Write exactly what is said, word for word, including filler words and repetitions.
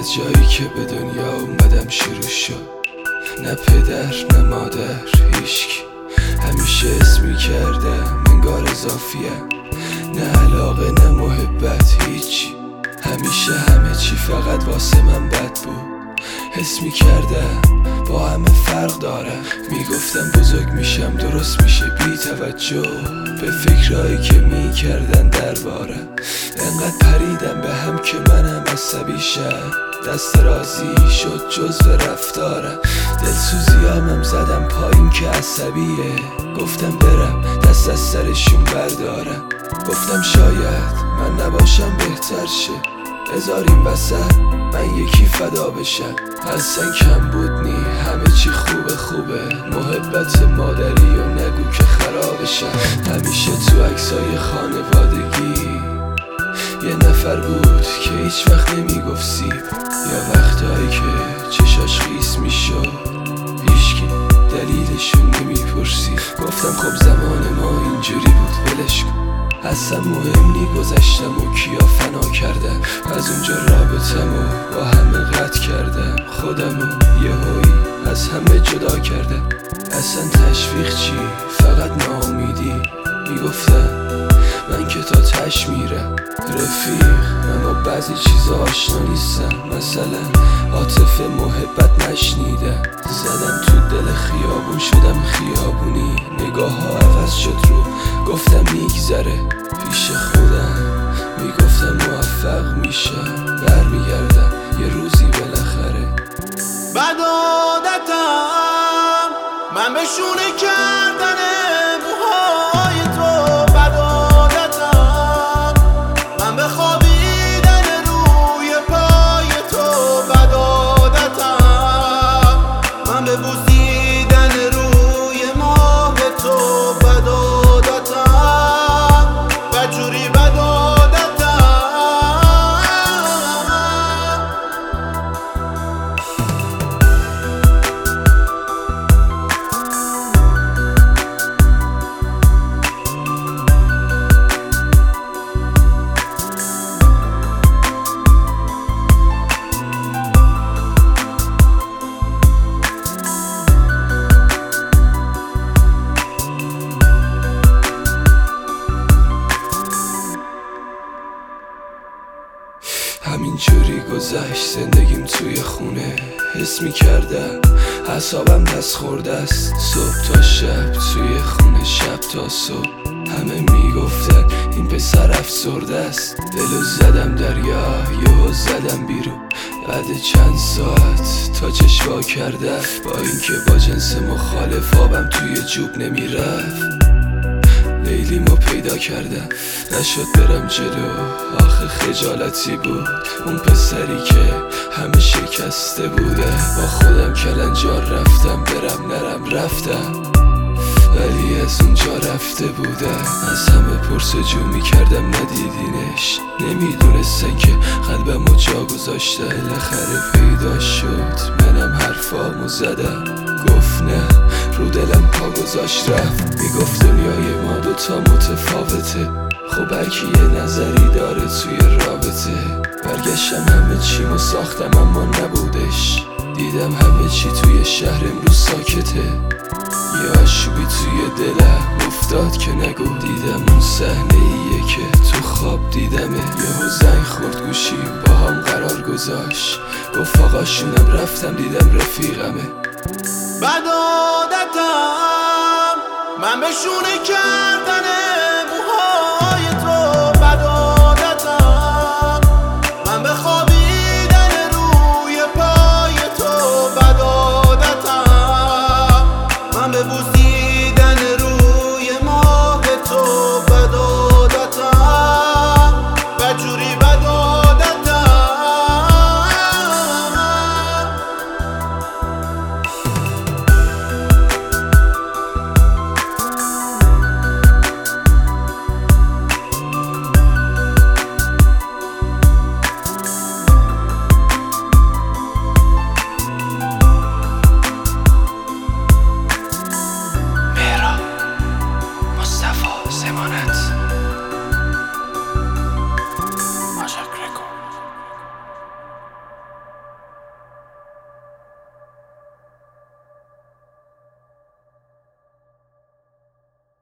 از جایی که به دنیا اومدم شروع شد، نه پدر نه مادر هیچکی، همیشه اسمی کردم انگار اضافیم، نه علاقه نه محبت هیچی، همیشه همه چی فقط واسه من بد بود. حس می کردم با همه فرق دارم، میگفتم بزرگ میشم درست میشه، بی توجه به فکرهایی که میکردن دربارم. انقدر پریدم به هم که منم عصبی شم، دست رازی شد جزو رفتارم. دلسوزیامم زدم پایین که عصبیه، گفتم برم دست از سرشون بردارم. گفتم شاید من نباشم بهتر شه، بذاریم وسط من یکی فدا بشم. اصلا کم بود نی، همه چی خوبه خوبه، محبت مادری و نگو که خرابشم. همیشه تو عکسای خانوادگی یه نفر بود که هیچ وقت نمیگفت سیب، یا وقتایی که چشاش خیس میشد هیچکی دلیلشون نمیپرسید. گفتم خب زمان ما اینجوری بود ولش کن، اصلا مهم نی گذشتم و کیا فنا کردم. از اونجا رابطمو با همه قطع کردم، خودمو یهویی از همه جدا کردم. اصلا تشویق چی، فقط ناامیدی. میگفتم من که تا تش میرم رفیق، من با بعضی چیزا آشنا نیستم، مثلا عاطفه محبت نشنیدم. زدم تو دل خیابون شدم خیابونی، نگاه ها عوض شد رو گفتم میگذره پیش خودم. میگفتم موفق میشم برمیگردم یه روزی بالاخره. بد عادتم من بشونه کردن موهای تو، بد عادتم من بخوابیدن روی پای تو، بد عادتم من ببوسیدن روی ماه تو، بد عادتم بدجوری بد همینجوری گذشت زندگیم توی خونه، حس میکردم اعصابم دست خورده است. صبح تا شب توی خونه، شب تا صبح همه میگفتن این پسر افسرده است. دلو زدم دریا یهو زدم بیرون، بعد چند ساعت تا چشوا کردم، با اینکه با جنس مخالف آبم توی جوب نمیرفت. لیلیمو پیدا کردم، نشد برم جلو، آخه خجالتی بود. اون پسری که همه شکسته بوده، با خودم کلنجار رفتم برم نرم رفتم، ولی از اونجا رفته بودم. از همه پرسجو میکردم ندیدینش، نمیدونستن که قلبمو جا گذاشته. بالاخره پیدا شد، منم حرفامو زدم، گفت نه رو دلم پا گذاشت رفت. میگفت دنیای ما دوتا متفاوته، خب هرکی یه نظری داره توی رابطه. برگشتم همه چیمو ساختم اما نبودش، دیدم همه چی توی شهر امروز ساکته. یه آشوبی توی دلم افتاد که نگو، دیدم اون صحنه ایه که تو خواب دیدمه. یهو زنگ خورد گوشیم با هم قرار گذاشت، گفت آقاشونم رفتم دیدم رفیقمه. بد عادتم من بشونه کردن